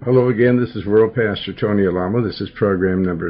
Hello again, this is World Pastor Tony Alamo. This is program number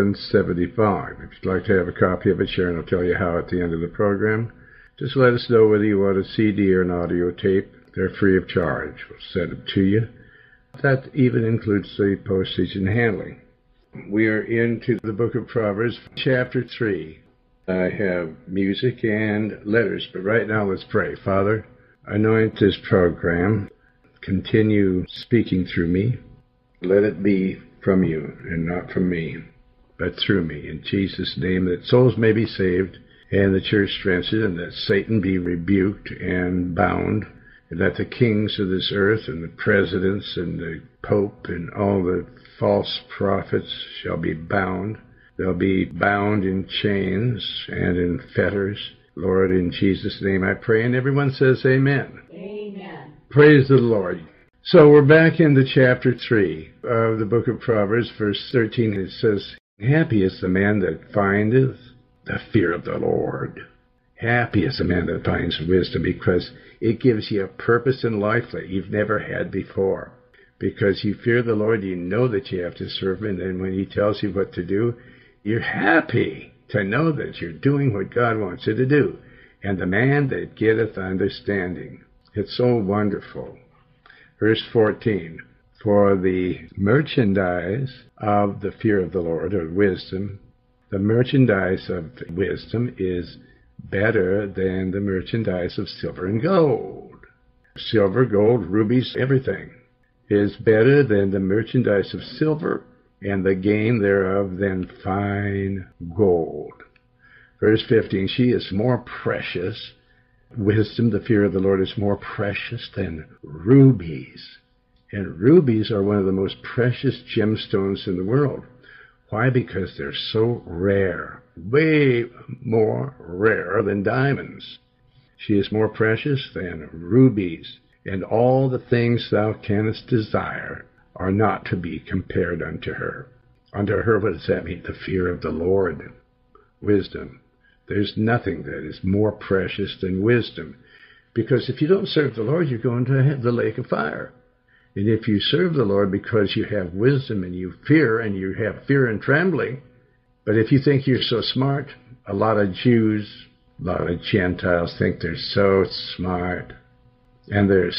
775. If you'd like to have a copy of it, Sharon will tell you how at the end of the program. Just let us know whether you want a CD or an audio tape. They're free of charge. We'll send it to you. That even includes the postage and handling. We are into the book of Proverbs, chapter 3. I have music and letters, but right now let's pray. Father, anoint this program. Continue speaking through me. Let it be from you and not from me, but through me. In Jesus' name, that souls may be saved and the church strengthened, and that Satan be rebuked and bound, and that the kings of this earth and the presidents and the Pope and all the false prophets shall be bound. They'll be bound in chains and in fetters. Lord, in Jesus' name I pray, and everyone says amen. Amen. Praise the Lord. So we're back into chapter 3 of the book of Proverbs, verse 13. It says, "Happy is the man that findeth the fear of the Lord." Happy is the man that finds wisdom, because it gives you a purpose in life that you've never had before. Because you fear the Lord, you know that you have to serve Him, and when He tells you what to do, you're happy to know that you're doing what God wants you to do. And the man that getteth understanding. It's so wonderful. Verse 14, "For the merchandise of the fear of the Lord," or wisdom, the merchandise of wisdom is better than the merchandise of silver and gold. Silver, gold, rubies, everything is better than the merchandise of silver, and the gain thereof than fine gold. Verse 15, "She is more precious." Wisdom, the fear of the Lord, is more precious than rubies. And rubies are one of the most precious gemstones in the world. Why? Because they're so rare. Way more rare than diamonds. She is more precious than rubies. And all the things thou canst desire are not to be compared unto her. Unto her, what does that mean? The fear of the Lord. Wisdom. There's nothing that is more precious than wisdom. Because if you don't serve the Lord, you're going to have the lake of fire. And if you serve the Lord because you have wisdom and you have fear and trembling, but if you think you're so smart, a lot of Jews, a lot of Gentiles think they're so smart. And it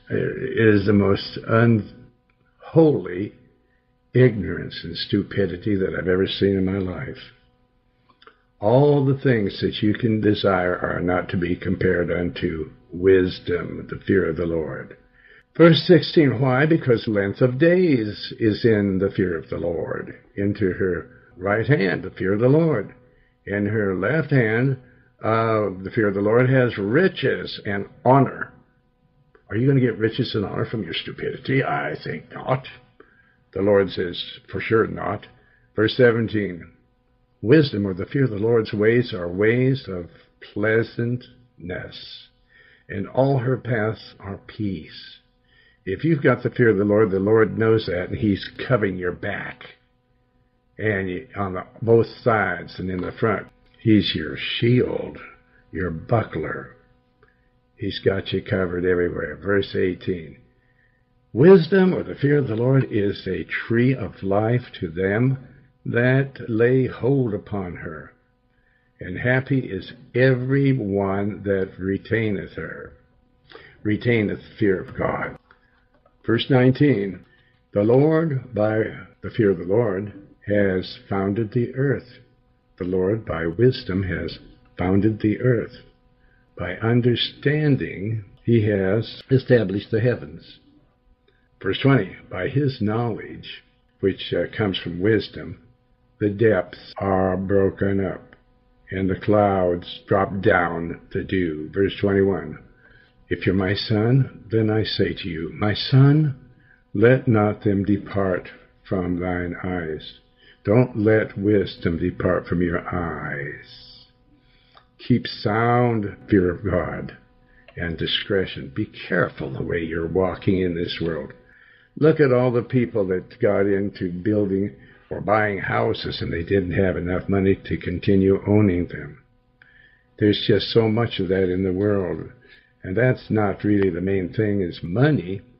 is the most unholy ignorance and stupidity that I've ever seen in my life. All the things that you can desire are not to be compared unto wisdom, the fear of the Lord. Verse 16, why? Because length of days is in the fear of the Lord. Into her right hand, the fear of the Lord. In her left hand, the fear of the Lord has riches and honor. Are you going to get riches and honor from your stupidity? I think not. The Lord says, for sure not. Verse 17, wisdom, or the fear of the Lord's ways, are ways of pleasantness, and all her paths are peace. If you've got the fear of the Lord knows that, and He's covering your back, and on both sides and in the front. He's your shield, your buckler. He's got you covered everywhere. Verse 18, wisdom, or the fear of the Lord, is a tree of life to them that lay hold upon her, and happy is every one that retaineth her, retaineth fear of God. Verse 19, the Lord, by the fear of the Lord, has founded the earth. The Lord, by wisdom, has founded the earth. By understanding, He has established the heavens. Verse 20, by His knowledge, which comes from wisdom, the depths are broken up, and the clouds drop down to dew. Verse 21, if you're my son, then I say to you, my son, let not them depart from thine eyes. Don't let wisdom depart from your eyes. Keep sound fear of God and discretion. Be careful the way you're walking in this world. Look at all the people that got into building or buying houses and they didn't have enough money to continue owning them. There's just so much of that in the world. And that's not really the main thing, is money.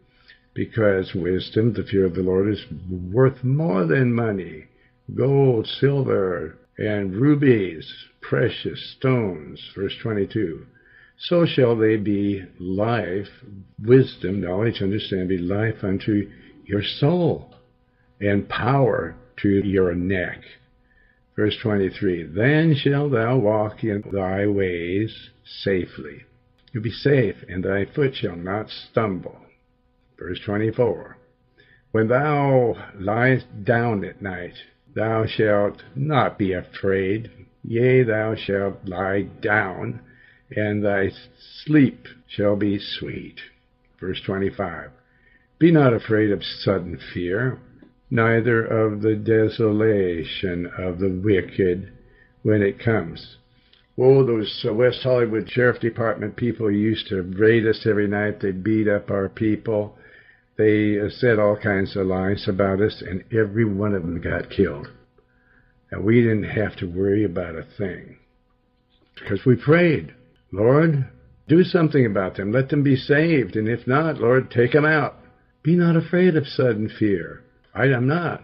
because wisdom, the fear of the Lord, is worth more than money, gold, silver, and rubies, precious stones. Verse 22. So shall they be life, wisdom, knowledge, understanding, life unto your soul, and power to your neck. Verse 23. Then shalt thou walk in thy ways safely. You'll be safe, and thy foot shall not stumble. Verse 24. When thou liest down at night, thou shalt not be afraid. Yea, thou shalt lie down, and thy sleep shall be sweet. Verse 25. Be not afraid of sudden fear, neither of the desolation of the wicked when it comes. Oh, those West Hollywood Sheriff Department people used to raid us every night. They beat up our people. They said all kinds of lies about us, and every one of them got killed. And we didn't have to worry about a thing, because we prayed, Lord, do something about them. Let them be saved. And if not, Lord, take them out. Be not afraid of sudden fear. I am not.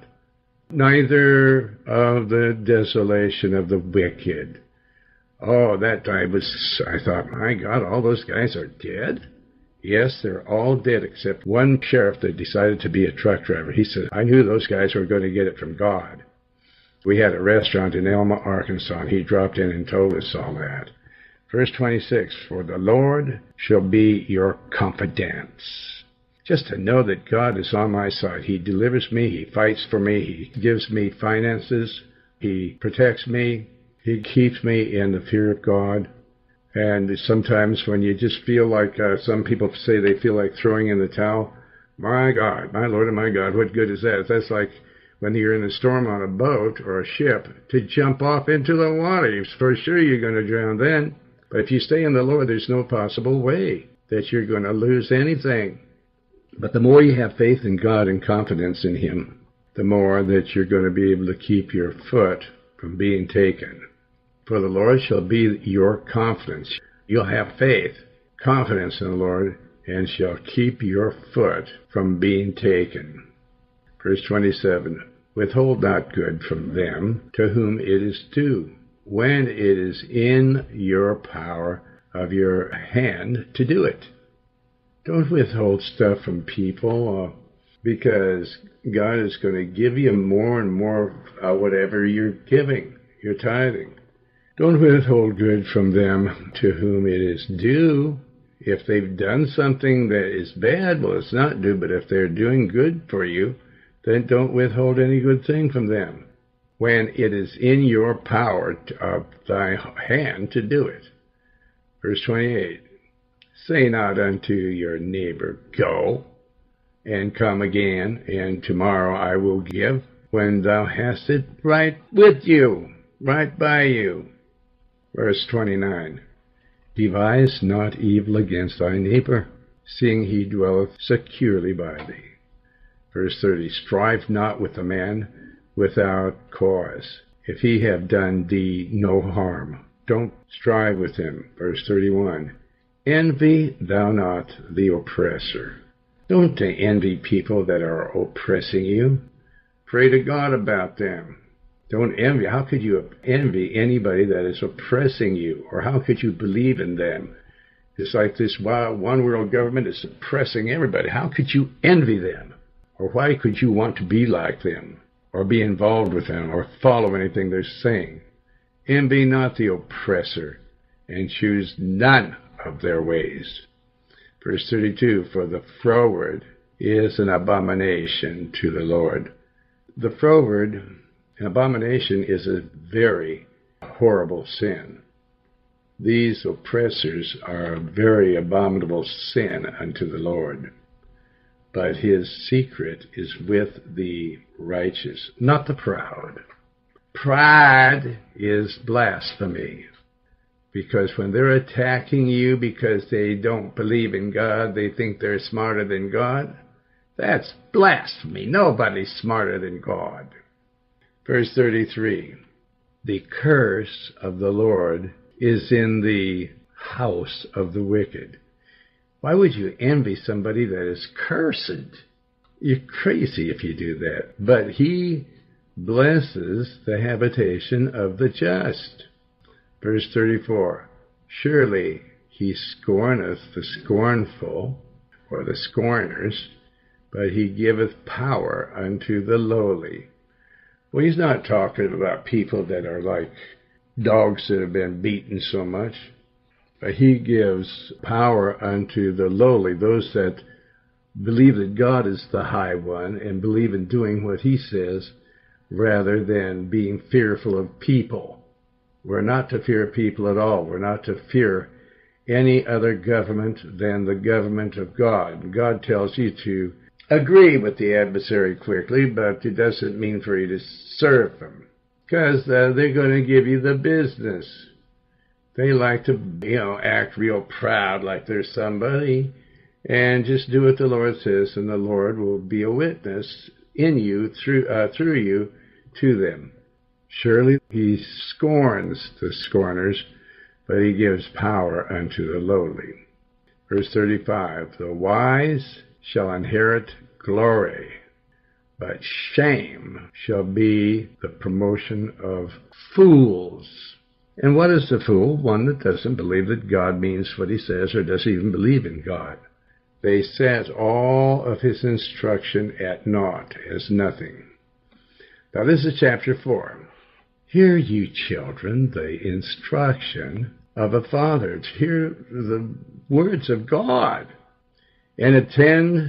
Neither of the desolation of the wicked. Oh, that time I thought, my God, all those guys are dead? Yes, they're all dead except one sheriff that decided to be a truck driver. He said, I knew those guys were going to get it from God. We had a restaurant in Elma, Arkansas, and he dropped in and told us all that. Verse 26, for the Lord shall be your confidence. Just to know that God is on my side. He delivers me. He fights for me. He gives me finances. He protects me. He keeps me in the fear of God. And sometimes when you just feel like, some people say they feel like throwing in the towel, my God, my Lord and my God, what good is that? That's like when you're in a storm on a boat or a ship, to jump off into the water. For sure you're going to drown then. But if you stay in the Lord, there's no possible way that you're going to lose anything. But the more you have faith in God and confidence in Him, the more that you're going to be able to keep your foot from being taken. For the Lord shall be your confidence. You'll have faith, confidence in the Lord, and shall keep your foot from being taken. Verse 27, withhold not good from them to whom it is due, when it is in your power of your hand to do it. Don't withhold stuff from people because God is going to give you more and more whatever you're giving, you're tithing. Don't withhold good from them to whom it is due. If they've done something that is bad, well, it's not due, but if they're doing good for you, then don't withhold any good thing from them, when it is in your power of thy hand to do it. Verse 28, say not unto your neighbor, go, and come again, and tomorrow I will give, when thou hast it right with you, right by you. Verse 29, devise not evil against thy neighbor, seeing he dwelleth securely by thee. Verse 30, strive not with a man without cause, if he have done thee no harm. Don't strive with him. Verse 31, envy thou not the oppressor. Don't envy people that are oppressing you. Pray to God about them. Don't envy. How could you envy anybody that is oppressing you? Or how could you believe in them? It's like this one world government is oppressing everybody. How could you envy them? Or why could you want to be like them? Or be involved with them? Or follow anything they're saying? Envy not the oppressor, and choose none of their ways. Verse 32, for the froward is an abomination to the Lord. The froward, an abomination, is a very horrible sin. These oppressors are a very abominable sin unto the Lord. But his secret is with the righteous, not the proud. Pride is blasphemy. Because when they're attacking you because they don't believe in God, they think they're smarter than God, that's blasphemy. Nobody's smarter than God. Verse 33, the curse of the Lord is in the house of the wicked. Why would you envy somebody that is cursed? You're crazy if you do that. But he blesses the habitation of the just. Verse 34, surely he scorneth the scornful, or the scorners, but he giveth power unto the lowly. Well, he's not talking about people that are like dogs that have been beaten so much. But he gives power unto the lowly, those that believe that God is the high one and believe in doing what he says rather than being fearful of people. We're not to fear people at all. We're not to fear any other government than the government of God. God tells you to agree with the adversary quickly, but it doesn't mean for you to serve them, because they're going to give you the business. They like to, act real proud like they're somebody, and just do what the Lord says, and the Lord will be a witness in you, through you, to them. Surely he scorns the scorners, but he gives power unto the lowly. Verse 35, the wise shall inherit glory, but shame shall be the promotion of fools. And what is the fool? One that doesn't believe that God means what he says, or doesn't even believe in God. They set all of his instruction at naught, as nothing. Now this is chapter 4. Hear, you children, the instruction of a father. Hear the words of God, and attend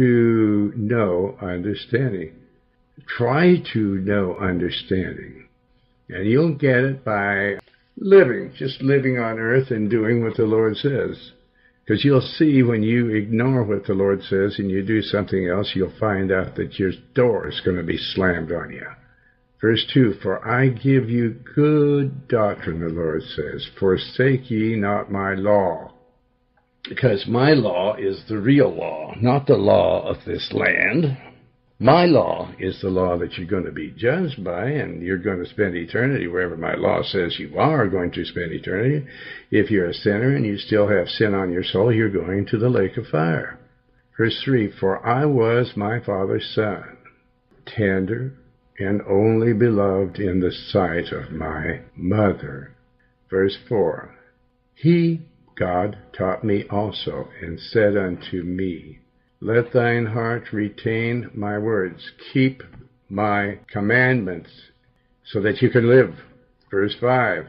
to know understanding. Try to know understanding. And you'll get it by just living on earth and doing what the Lord says. Because you'll see when you ignore what the Lord says and you do something else, you'll find out that your door is going to be slammed on you. Verse 2, for I give you good doctrine, the Lord says, forsake ye not my law. Because my law is the real law, not the law of this land. My law is the law that you're going to be judged by, and you're going to spend eternity wherever my law says you are going to spend eternity. If you're a sinner and you still have sin on your soul, you're going to the lake of fire. Verse 3, for I was my father's son, tender and only beloved in the sight of my mother. Verse 4, he, God, taught me also, and said unto me, let thine heart retain my words, keep my commandments, so that you can live. Verse 5,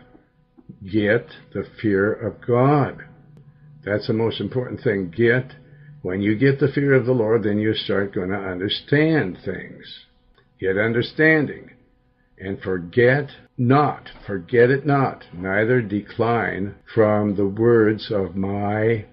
get the fear of God. That's the most important thing. When you get the fear of the Lord, then you start going to understand things. Get understanding. And forget it not, neither decline from the words of my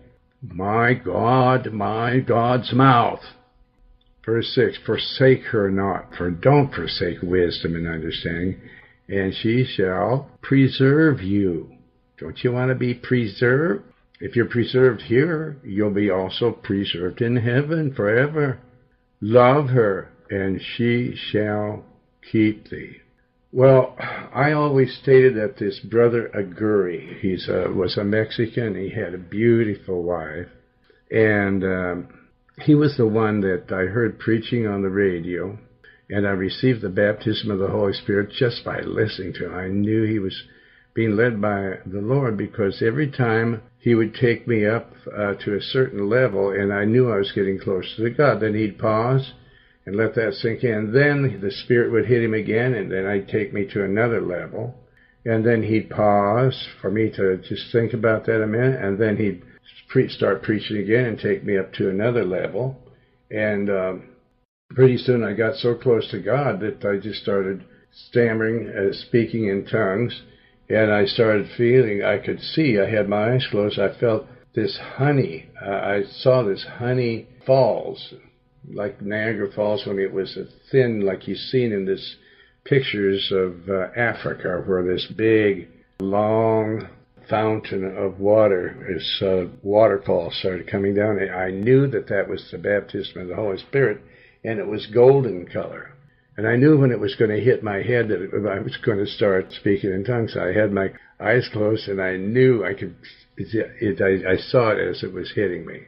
God's mouth. Verse 6, forsake her not, for don't forsake wisdom and understanding, and she shall preserve you. Don't you want to be preserved? If you're preserved here, you'll be also preserved in heaven forever. Love her, and she shall keep thee. Well, I always stated that this brother Aguri, was a Mexican. He had a beautiful wife, and he was the one that I heard preaching on the radio, and I received the baptism of the Holy Spirit just by listening to him. I knew he was being led by the Lord, because every time he would take me up to a certain level, and I knew I was getting closer to God, then he'd pause and let that sink in. Then the Spirit would hit him again, and then I'd take me to another level. And then he'd pause for me to just think about that a minute, and then he'd start preaching again and take me up to another level. And pretty soon I got so close to God that I just started stammering, speaking in tongues, and I started feeling, I could see, I had my eyes closed, I felt this honey. I saw this honey falls, like Niagara Falls when it was thin, like you've seen in this pictures of Africa, where this big, long fountain of water, this waterfall started coming down. And I knew that was the baptism of the Holy Spirit, and it was golden color. And I knew when it was going to hit my head that I was going to start speaking in tongues. I had my eyes closed, and I knew I saw it as it was hitting me.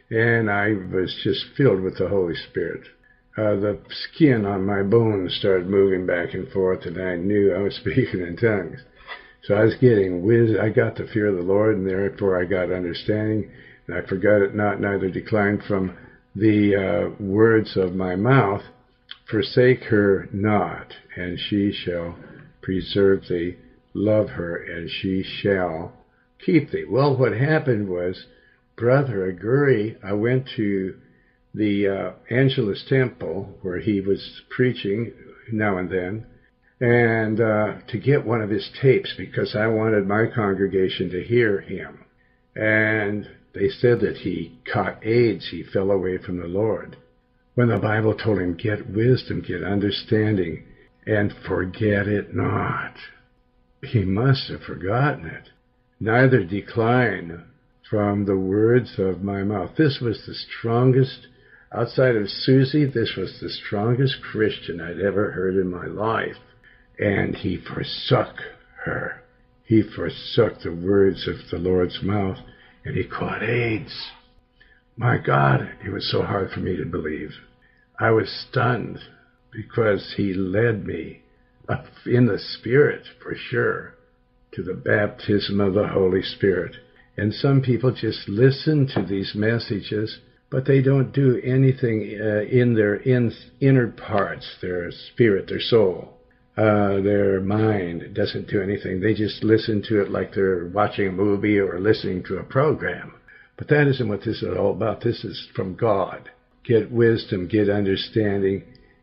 and I was just filled with the Holy Spirit. The skin on my bones started moving back and forth, and I knew I was speaking in tongues. So I was getting wisdom. I got the fear of the Lord, and therefore I got understanding, and I forgot it not, neither declined from the words of my mouth. Forsake her not, and she shall preserve thee. Love her, and she shall keep thee. Well, what happened was, Brother Aguri, I went to the Angelus Temple, where he was preaching now and then, and to get one of his tapes, because I wanted my congregation to hear him. And they said that he caught AIDS, he fell away from the Lord. When the Bible told him, get wisdom, get understanding, and forget it not. He must have forgotten it. Neither decline from the words of my mouth. This was the strongest, outside of Susie, this was the strongest Christian I'd ever heard in my life. And he forsook her. He forsook the words of the Lord's mouth, and he caught AIDS. My God, it was so hard for me to believe. I was stunned because he led me up in the Spirit, for sure, to the baptism of the Holy Spirit. And some people just listen to these messages, but they don't do anything in their inner parts, their spirit, their soul. Their mind doesn't do anything. They just listen to it like they're watching a movie or listening to a program. But that isn't what this is all about. This is from God. Get wisdom, get understanding,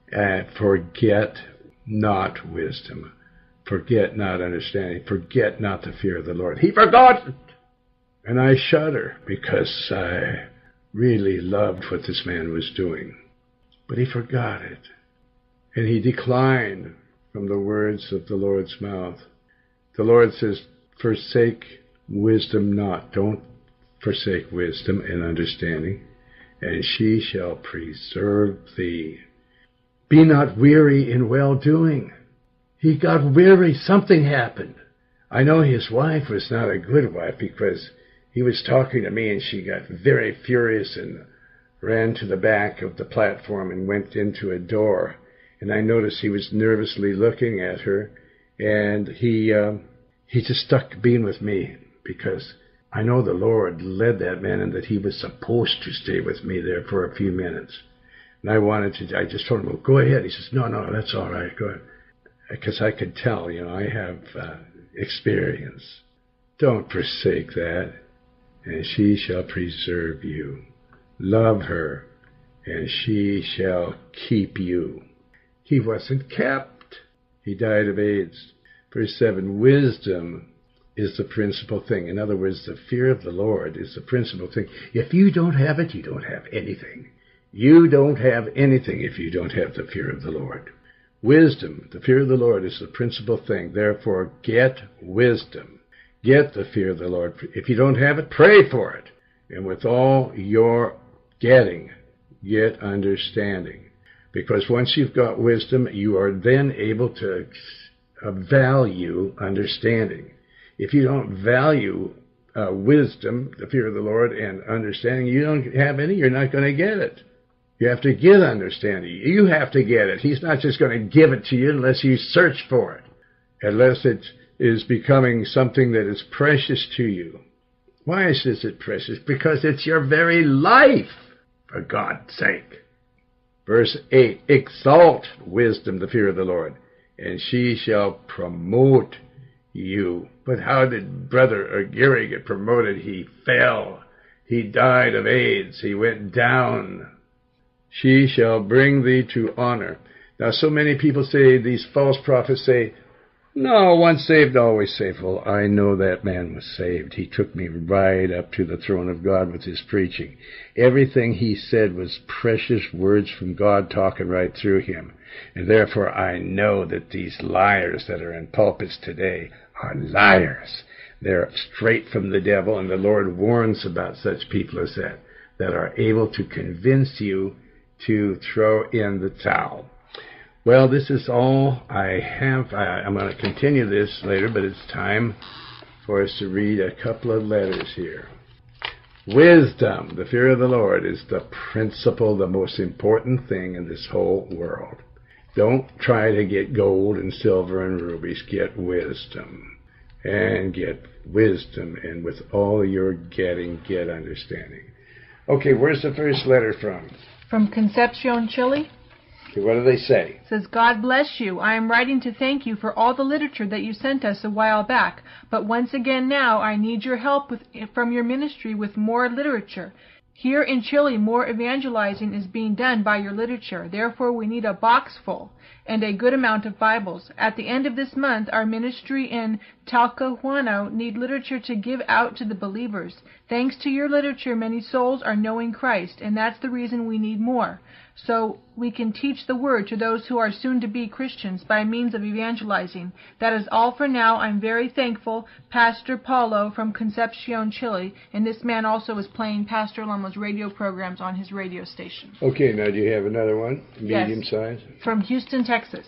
forget not wisdom. Forget not understanding. Forget not the fear of the Lord. He forgot it! And I shudder because I really loved what this man was doing. But he forgot it. And he declined from the words of the Lord's mouth. The Lord says, forsake wisdom not. Don't forsake wisdom and understanding, and she shall preserve thee. Be not weary in well-doing. He got weary. Something happened. I know his wife was not a good wife, because he was talking to me and she got very furious and ran to the back of the platform and went into a door. And I noticed he was nervously looking at her, and he just stuck being with me, because I know the Lord led that man and that he was supposed to stay with me there for a few minutes. And I just told him, well, go ahead. He says, no, that's all right, go ahead. Because I could tell, I have experience. Don't forsake that, and she shall preserve you. Love her, and she shall keep you. He wasn't kept. He died of AIDS. Verse 7, wisdom is the principal thing. In other words, the fear of the Lord is the principal thing. If you don't have it, you don't have anything. You don't have anything if you don't have the fear of the Lord. Wisdom, the fear of the Lord, is the principal thing. Therefore, get wisdom. Get the fear of the Lord. If you don't have it, pray for it. And with all your getting, get understanding. Because once you've got wisdom, you are then able to value understanding. If you don't value wisdom, the fear of the Lord, and understanding, you don't have any, you're not going to get it. You have to get understanding. You have to get it. He's not just going to give it to you unless you search for it, unless it is becoming something that is precious to you. Why is it precious? Because it's your very life, for God's sake. Verse 8, exalt wisdom, the fear of the Lord, and she shall promote you. But how did Brother Aguri get promoted? He fell. He died of AIDS. He went down. She shall bring thee to honor. Now, so many people say, these false prophets say, no, once saved, always saved. Well, I know that man was saved. He took me right up to the throne of God with his preaching. Everything he said was precious words from God talking right through him. And therefore I know that these liars that are in pulpits today are liars. They're straight from the devil, and the Lord warns about such people as that are able to convince you to throw in the towel. Well, this is all I have. I'm going to continue this later, but it's time for us to read a couple of letters here. Wisdom, the fear of the Lord, is the principle, the most important thing in this whole world. Don't try to get gold and silver and rubies. Get wisdom. And get wisdom. And with all you're getting, get understanding. Okay, where's the first letter from? From Concepcion, Chile. Okay, what do they say? It says, God bless you. I am writing to thank you for all the literature that you sent us a while back. But once again now, I need your help from your ministry with more literature. Here in Chile, more evangelizing is being done by your literature. Therefore, we need a box full and a good amount of Bibles. At the end of this month, our ministry in Talcahuano need literature to give out to the believers. Thanks to your literature, many souls are knowing Christ, and that's the reason we need more, so we can teach the word to those who are soon to be Christians by means of evangelizing. That is all for now. I'm very thankful, Pastor Paulo from Concepcion, Chile, and this man also is playing Pastor Lamo's radio programs on his radio station. Okay, now do you have another one? Medium size? From Houston, Texas.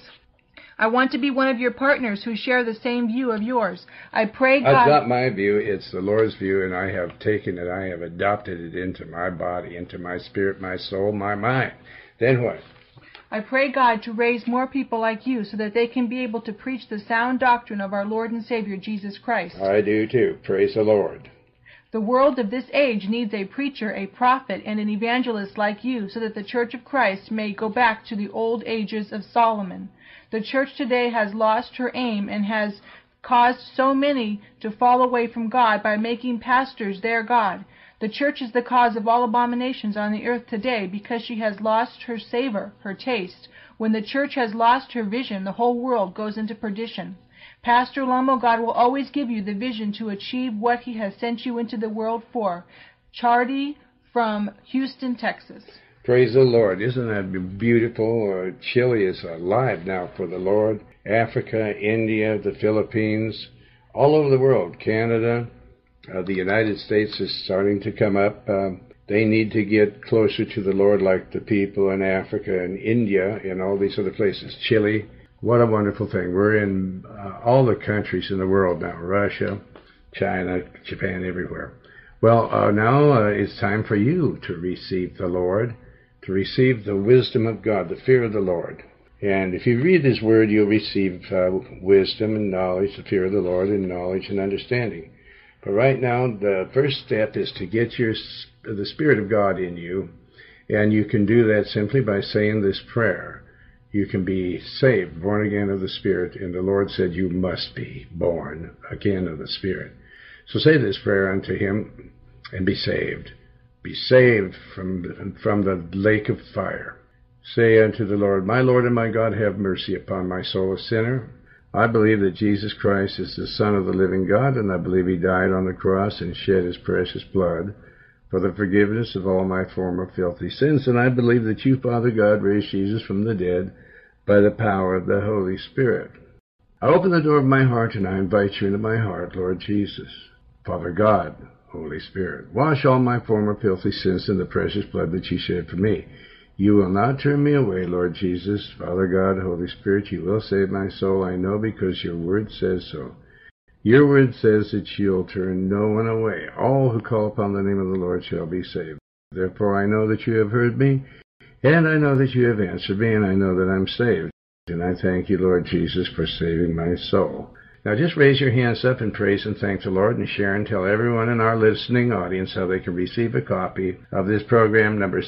I want to be one of your partners who share the same view of yours. I pray God... It's not my view, it's the Lord's view, and I have taken it, I have adopted it into my body, into my spirit, my soul, my mind. Then what? I pray God to raise more people like you so that they can be able to preach the sound doctrine of our Lord and Savior, Jesus Christ. I do too. Praise the Lord. The world of this age needs a preacher, a prophet, and an evangelist like you so that the Church of Christ may go back to the old ages of Solomon. The Church today has lost her aim and has caused so many to fall away from God by making pastors their God. The Church is the cause of all abominations on the earth today because she has lost her savor, her taste. When the Church has lost her vision, the whole world goes into perdition. Pastor Lamo, God will always give you the vision to achieve what He has sent you into the world for. Charity from Houston, Texas. Praise the Lord. Isn't that beautiful? Chile is alive now for the Lord. Africa, India, the Philippines, all over the world. Canada, the United States is starting to come up. They need to get closer to the Lord like the people in Africa and India and all these other places. Chile, what a wonderful thing. We're in all the countries in the world now. Russia, China, Japan, everywhere. Well, now it's time for you to receive the Lord, to receive the wisdom of God, the fear of the Lord. And if you read His Word, you'll receive wisdom and knowledge, the fear of the Lord, and knowledge and understanding. But right now, the first step is to get the Spirit of God in you, and you can do that simply by saying this prayer. You can be saved, born again of the Spirit, and the Lord said you must be born again of the Spirit. So say this prayer unto Him and be saved. Be saved from the lake of fire. Say unto the Lord, my Lord and my God, have mercy upon my soul, a sinner. I believe that Jesus Christ is the Son of the living God, and I believe He died on the cross and shed His precious blood for the forgiveness of all my former filthy sins. And I believe that you, Father God, raised Jesus from the dead by the power of the Holy Spirit. I open the door of my heart and I invite you into my heart, Lord Jesus. Father God, Holy Spirit, wash all my former filthy sins in the precious blood that you shed for me. You will not turn me away, Lord Jesus. Father God, Holy Spirit, you will save my soul, I know, because your word says so. Your word says that you'll turn no one away. All who call upon the name of the Lord shall be saved. Therefore I know that you have heard me, and I know that you have answered me, and I know that I'm saved. And I thank you, Lord Jesus, for saving my soul. Now just raise your hands up and praise and thank the Lord, and share and tell everyone in our listening audience how they can receive a copy of this program number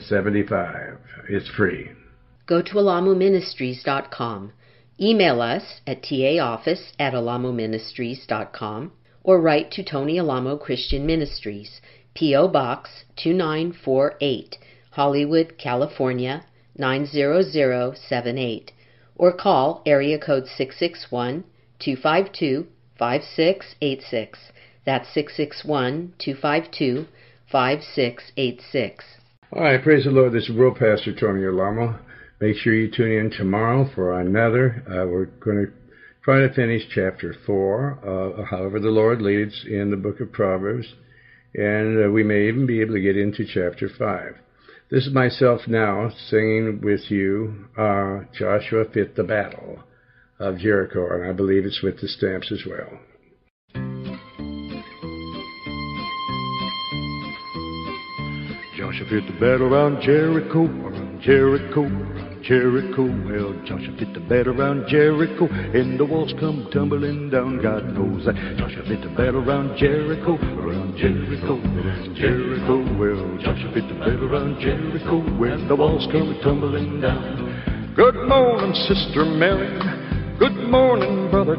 775. It's free. Go to alamoministries.com. Email us at taoffice@alamoministries.com or write to Tony Alamo Christian Ministries, P.O. Box 2948, Hollywood, California 90078, or call area code 661-252-5686. That's 661-252-5686. All right, praise the Lord. This is World Pastor Tony Alamo. Make sure you tune in tomorrow for another. We're going to try to finish chapter 4, however the Lord leads in the book of Proverbs, and we may even be able to get into chapter 5. This is myself now singing with you, Joshua Fit the Battle of Jericho, and I believe it's with the Stamps as well. Joshua fit the battle around Jericho, around Jericho, around Jericho. Well, Joshua fit the battle around Jericho, and the walls come tumbling down. God knows that. Joshua fit the battle around Jericho, around Jericho, around Jericho. Well, Joshua fit the battle around Jericho, when the walls come tumbling down. Good morning, Sister Mary. Good morning, Brother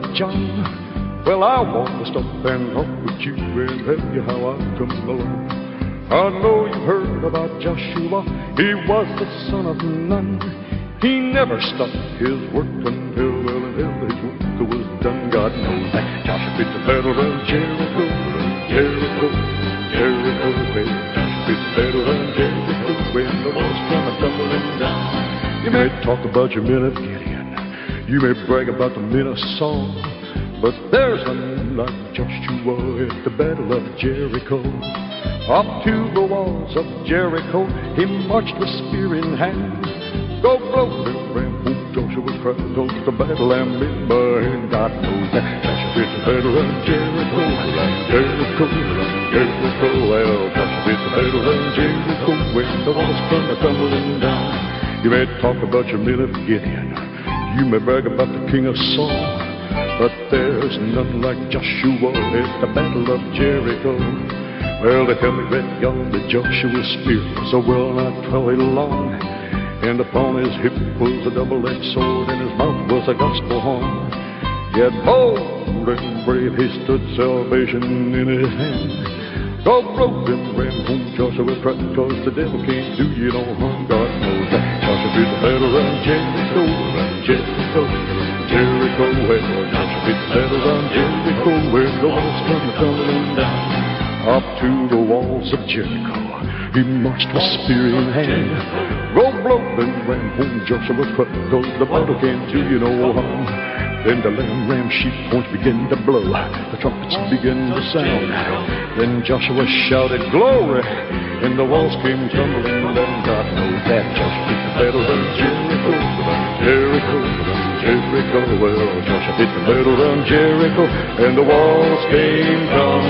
John. Well, I want to stop and talk with you and tell you how I've come along. I know you've heard about Joshua. He was the son of Nun. He never stopped his work until his work was done. God knows that Joshua fit the battle around Jericho, Jericho, Jericho. Well, Joshua fit the battle around Jericho, when the walls come tumbling down. You may talk about your men of Gideon, you may brag about the men of Saul, but there's none like Joshua at the battle of Jericho. Up to the walls of Jericho he marched with spear in hand. Go blow the ram, oh Joshua cried, goes the battle and in my hand. God knows that Joshua fit the battle of Jericho, Jericho, Jericho. Well, Joshua fit the battle of Jericho, when the walls come tumbling down. You may talk about your men of Gideon, you may brag about the king of Saul, but there's none like Joshua at the battle of Jericho. Well, they tell me that yonder Joshua's spear was a well-nigh 12 long, and upon his hip was a double-edged sword, and his mouth was a gospel horn. Yet bold and brave he stood, salvation in his hand. God broke them ran home, Joshua cried, 'cause the devil can't do you no harm. God knows that Joshua fit the battle around Jericho, around Jericho, around Jericho. Well, Joshua fit the battle around Jericho, where the walls come tumbling down. Up to the walls of Jericho he marched with spear in hand. Go blow them ram home, Joshua cried, 'cause the battle can't do you no harm. Then the lamb sheep horns began to blow, the trumpets began to sound. Then Joshua shouted glory, and the walls came tumbling down. God knows that Joshua fit the battle around Jericho, Jericho, Jericho. Well, Joshua fit the battle around Jericho, and the walls came tumbling